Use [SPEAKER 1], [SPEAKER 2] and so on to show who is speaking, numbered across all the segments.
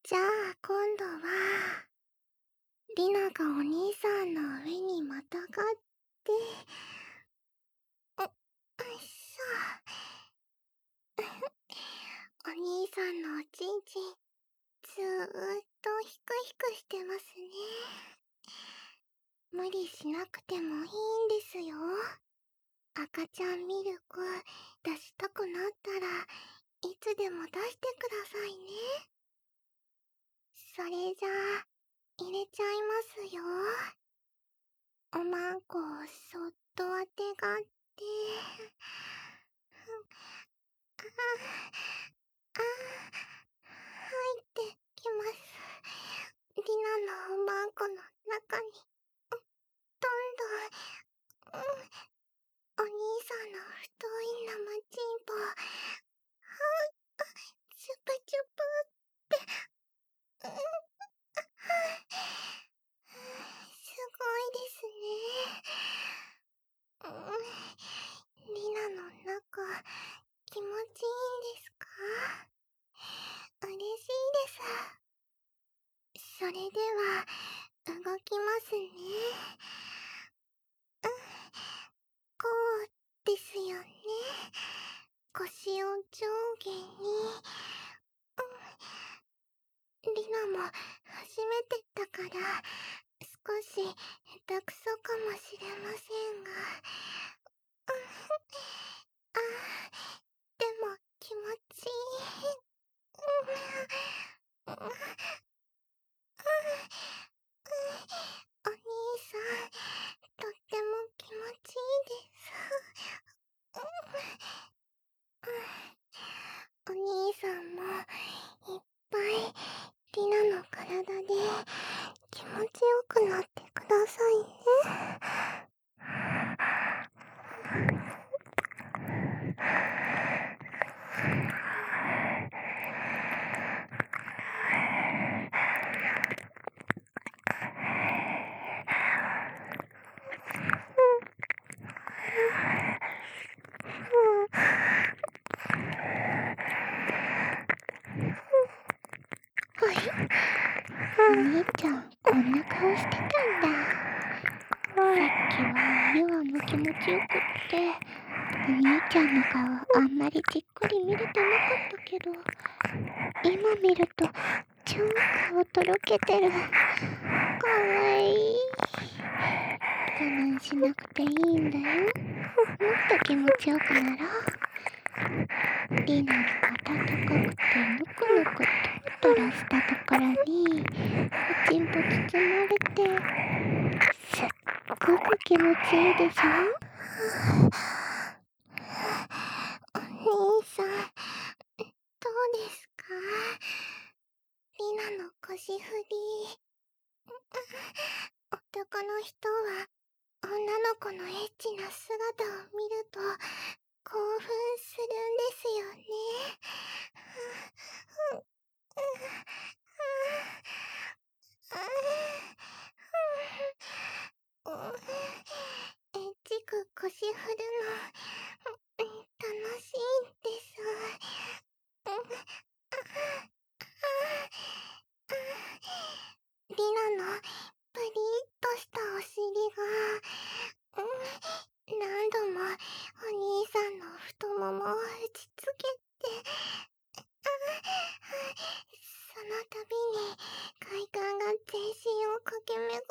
[SPEAKER 1] じゃあ今度は、リナがお兄さんの上にまたがって、しお兄さんのおちんちん、ずーっとヒクヒクしてますね。無理しなくてもいいんですよ。赤ちゃんミルク出したくなったらいつでも出してくださいね。それじゃあ入れちゃいますよ。おまんこをそっとあてがって、ああ、入ってきます。リナのおまんこの中にどんどん、お兄さんの太い生チンポ、チュプチュプって、すごいですね。リナの中、気持ちいいんですか？嬉しいです。それでは、動きますね。こうですよね。腰を上下に。リナも初めてだから少し下手くそかもしれませんが、あでも気持ちいい。お兄さん、とっても気持ちいいです。お兄さんもいっぱいリナの体で気持ちよくなってくださいね。はい。お兄ちゃん、こんな顔してたんだ。さっきは湯はも気持ちよくって、お兄ちゃんの顔あんまりじっくり見れてなかったけど、今見ると超顔とろけてる。かわいい。我慢しなくていいんだよ。もっと気持ちよくなろう。リナが温かくてぬくぬくトロトロしたところにおちんぽ包まれて、すっごく気持ちいいでしょ？お兄さん、どうですか？リナの腰振り。男の人は女の子のエッチな姿を見ると興奮するんですよね。エッチく腰振るの楽しいです。リナのプリッとしたお尻が何度もお兄さんの太ももを打ちつけて、その度に快感が全身を駆け巡って、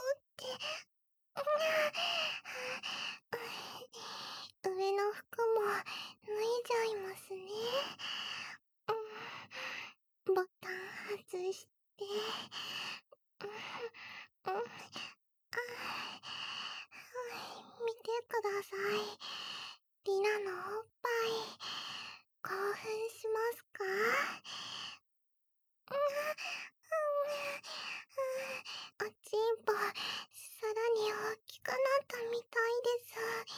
[SPEAKER 1] 上の服も脱いじゃいますね。ボタン外して、見てください。リナのおっぱい、興奮しますか？おちんぽ、さらに大きくなったみたいです。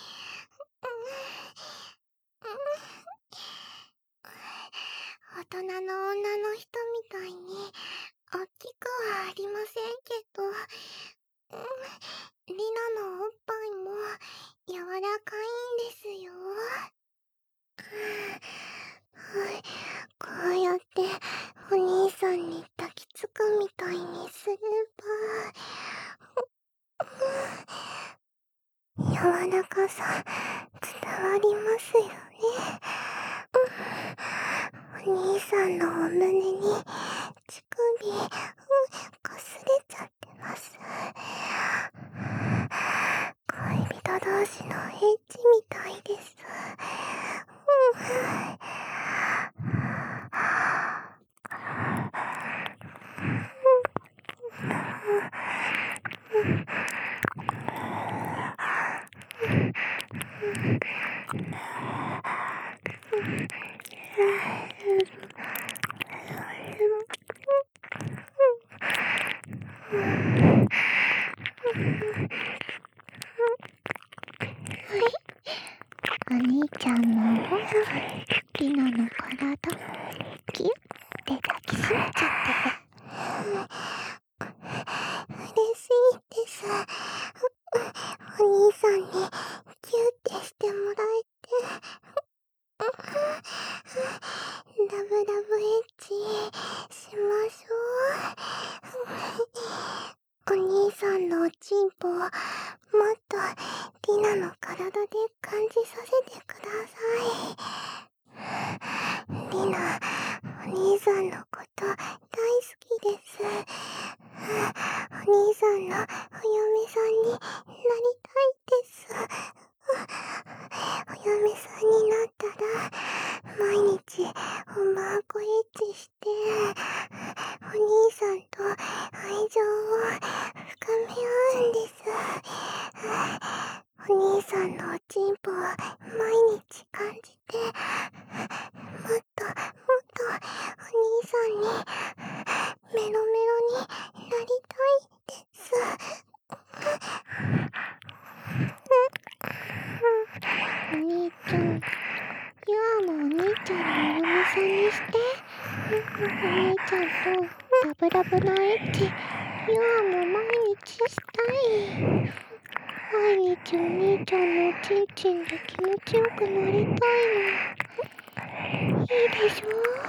[SPEAKER 1] 大人の女の人みたいに大きくはありませんけど、リナのおっぱいも柔らかいんですよ。はい、こうやってお兄さんに抱きつくみたいにすれば、柔らかさ伝わりますよね。お兄さんのお胸に乳首かすれちゃってます。恋人同士のエッチみたいです。お兄ちゃんもリナの体ギュッて抱きしめちゃってて嬉しいです。お兄さんにギュッてしてもらえて、ラブラブエッチしましょう。お兄さんのおちんぽをもっとリナの体で感じさせてください。リナ、お兄さんのこと大好きです。お兄さんのお嫁さんになりたいです。お嫁さんになったら毎日おまんこエッチしてお兄さんと愛情を深め合うんです。お兄さんのおちんぽを毎日感じて、もっともっとお兄さんにメロメロになりたいです。お兄ちゃん、ゆあもお兄ちゃんのお嫁さんにして。お兄ちゃんとラブラブなエッチ、ゆあも毎日したい。毎日お兄ちゃんのおちんちんで気持ちよくなりたいの。いいでしょ？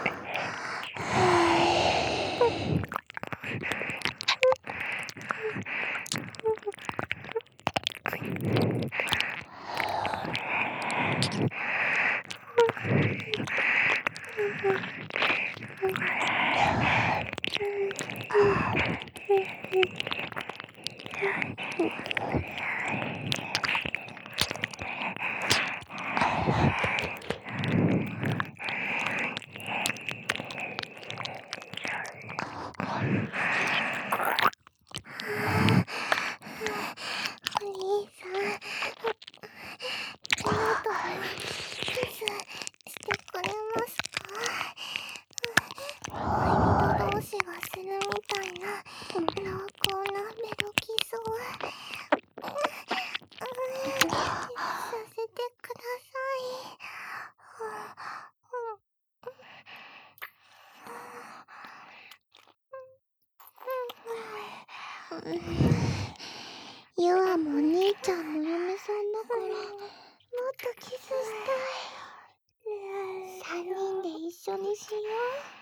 [SPEAKER 1] お兄さん、あなたキスしてくれますか？恋人同士がするみたいな濃厚なメロキスをさせてください。ゆあもお兄ちゃんの嫁さんだからもっとキスしたい。3人で一緒にしよう。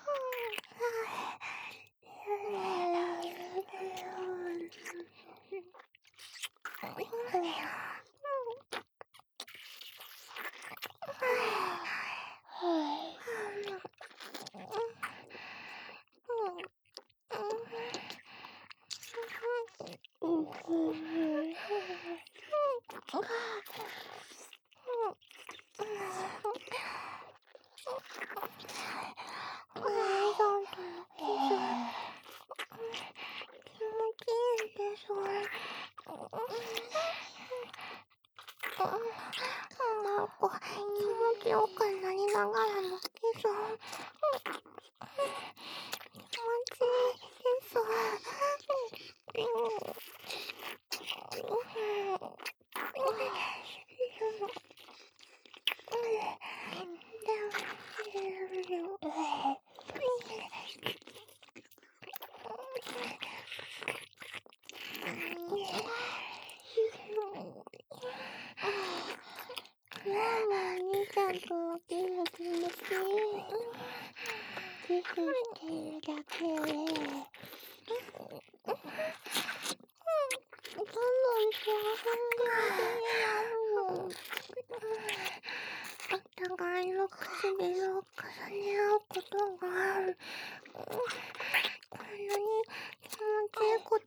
[SPEAKER 1] お兄さんとのキス気持ちいいです。なんか気持ちよくなりながらのキス気持ちいいです。ゆあもお兄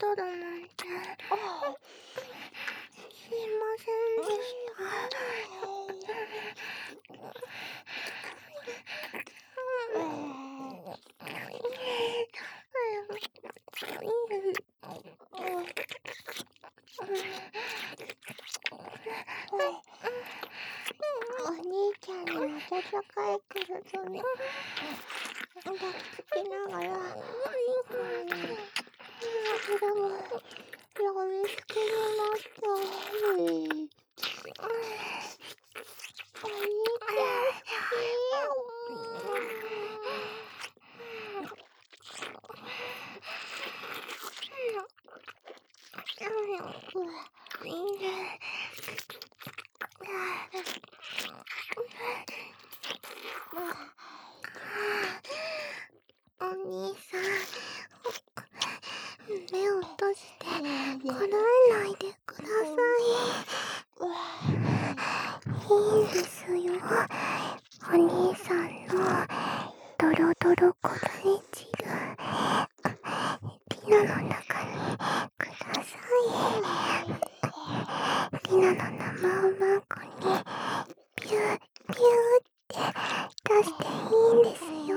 [SPEAKER 1] ただなんて。すいませんでした。お兄ちゃんに温かい体に抱きつきながら、でも、やみつきになった。お兄ちゃん好き。お兄さん、目を閉じてこらえないでください。いいですよ。お兄さんのドロドロコラにチルリナの中にください。リナの生うまんこにピューピューって出していいんですよ。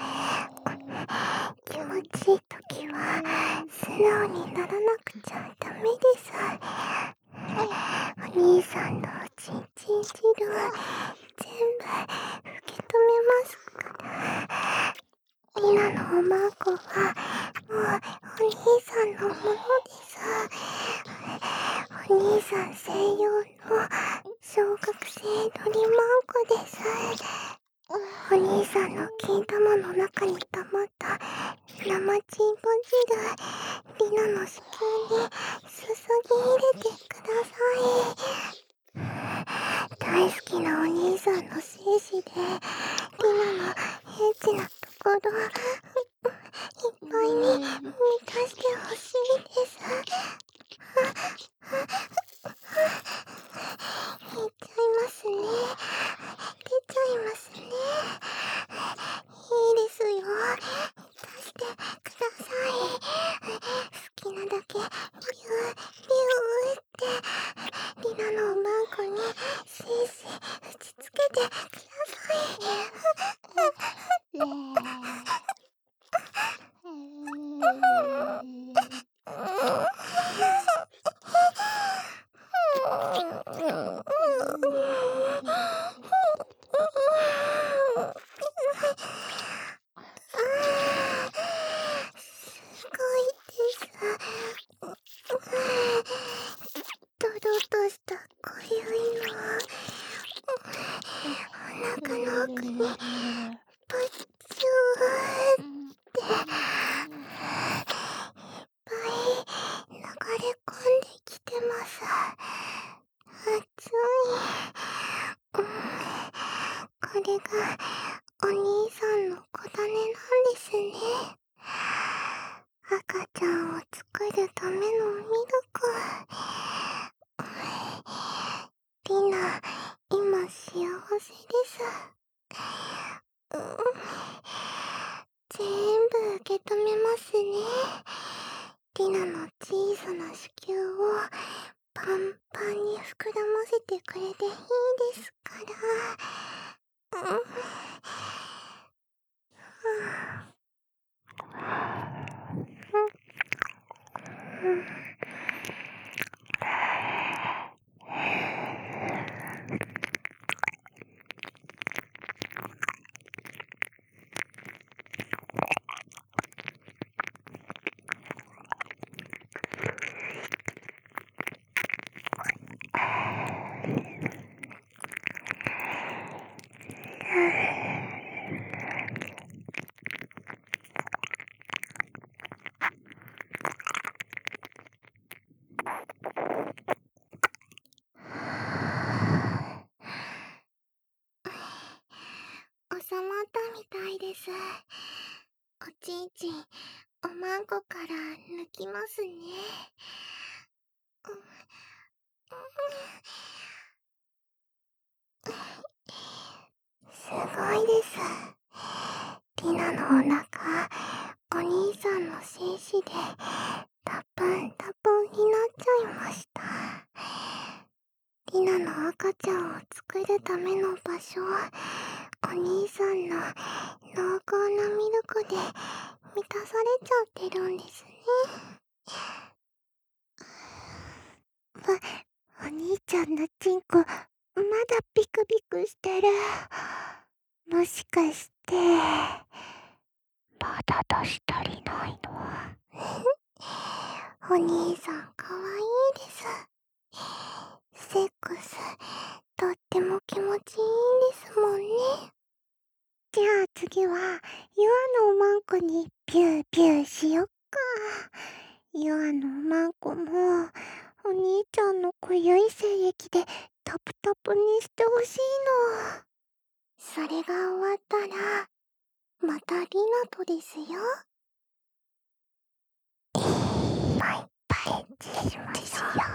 [SPEAKER 1] 気持ちいいときは素直にならなくちゃダメです。お兄さんのちんちん汁は全部受け止めますから。リナのおまんこはもうお兄さんのものです。お兄さん専用の小学生のりまんこです。お兄さんの金玉の中に溜まった生チンポ汁、リナの子宮に注ぎ入れてください。大好きなお兄さんの精子で、リナのエッチなところ、いっぱいに満たしてほしいです。いっちゃいますね。出ちゃいますね。いいですよ。出してください。好きなだけビュービューってリナのおまんこにせいせい打ちつけてくださすごいです。ドロッとした濃ゆいのお腹の奥にプッチューっていっぱい流れ込んできてます。熱い。これがお兄さんの子種なんですね。赤ちゃんを作るためのミルク。リナ、今幸せです。全部受け止めますね。リナの小さな子宮をパンパンに膨らませてくれていいですから。収まったみたいです。おちんちん、おまんこから抜きますね。すごいです。リナのお腹、お兄さんの精子でたっプンタポンになっちゃいました。リナの赤ちゃんを作るための場所、お兄さんの濃厚なミルクで満たされちゃってるんですね。お兄ちゃんのチンコ、まだビクビクしてる。もしかして、まだ出し足りないの？お兄さんかわいいです。セックス、とっても気持ちいいんですもんね。じゃあ次は、ユアのおまんこにピューピューしよっか。ユアのおまんこも、お兄ちゃんの濃ゆい精液でタプタプにしてほしいの。それが終わったら、またリナとですよ。いっぱいパレンチしましょう。